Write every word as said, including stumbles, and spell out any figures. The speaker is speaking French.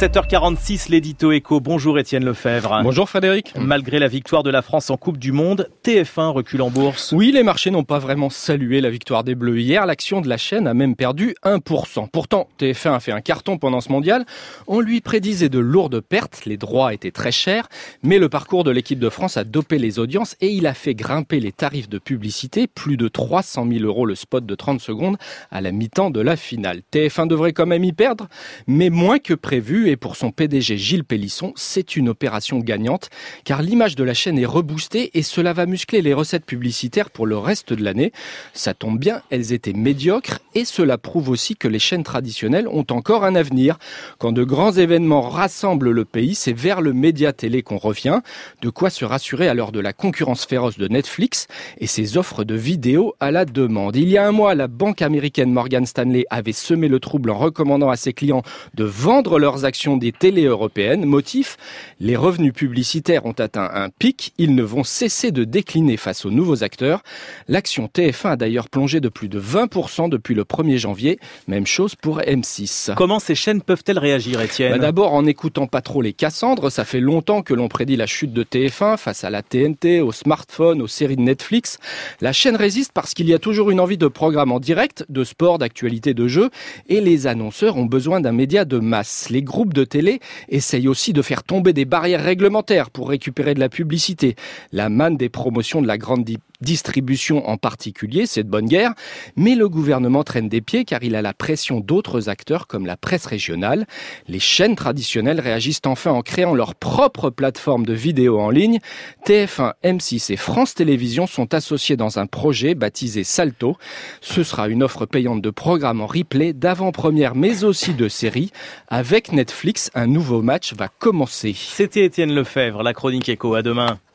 sept heures quarante-six, l'édito Écho. Bonjour Étienne Lefebvre. Bonjour Frédéric. Malgré la victoire de la France en Coupe du Monde, T F un recule en bourse. Oui, les marchés n'ont pas vraiment salué la victoire des Bleus hier. L'action de la chaîne a même perdu un pour cent. Pourtant, T F un a fait un carton pendant ce mondial. On lui prédisait de lourdes pertes, les droits étaient très chers, mais le parcours de l'équipe de France a dopé les audiences et il a fait grimper les tarifs de publicité, plus de trois cent mille euros le spot de trente secondes à la mi-temps de la finale. T F un devrait quand même y perdre, mais moins que prévu, et pour son P D G Gilles Pélisson, c'est une opération gagnante, car l'image de la chaîne est reboostée et cela va muscler les recettes publicitaires pour le reste de l'année. Ça tombe bien, elles étaient médiocres et cela prouve aussi que les chaînes traditionnelles ont encore un avenir. Quand de grands événements rassemblent le pays, c'est vers le média télé qu'on revient. De quoi se rassurer à l'heure de la concurrence féroce de Netflix et ses offres de vidéos à la demande. Il y a un mois, la banque américaine Morgan Stanley avait semé le trouble en recommandant à ses clients de vendre leurs actions des télés européennes. Motif, les revenus publicitaires ont atteint un pic. Ils ne vont cesser de décliner face aux nouveaux acteurs. L'action T F un a d'ailleurs plongé de plus de vingt pour cent depuis le premier janvier. Même chose pour M six. Comment ces chaînes peuvent-elles réagir, Étienne ? Bah d'abord, en n'écoutant pas trop les Cassandres. Ça fait longtemps que l'on prédit la chute de T F un face à la T N T, aux smartphones, aux séries de Netflix. La chaîne résiste parce qu'il y a toujours une envie de programmes en direct, de sport, d'actualité, de jeux. Et les annonceurs ont besoin d'un média de masse. Les groupes de télé essayent aussi de faire tomber des barrières réglementaires pour récupérer de la publicité. La manne des promotions de la grande di- distribution en particulier, c'est de bonne guerre, mais le gouvernement traîne des pieds car il a la pression d'autres acteurs comme la presse régionale. Les chaînes traditionnelles réagissent enfin en créant leur propre plateforme de vidéo en ligne. T F un, M six et France Télévisions sont associés dans un projet baptisé Salto. Ce sera une offre payante de programmes en replay, d'avant-première mais aussi de séries. Avec Netflix, un nouveau match va commencer. C'était Étienne Lefebvre, la chronique Écho. À demain.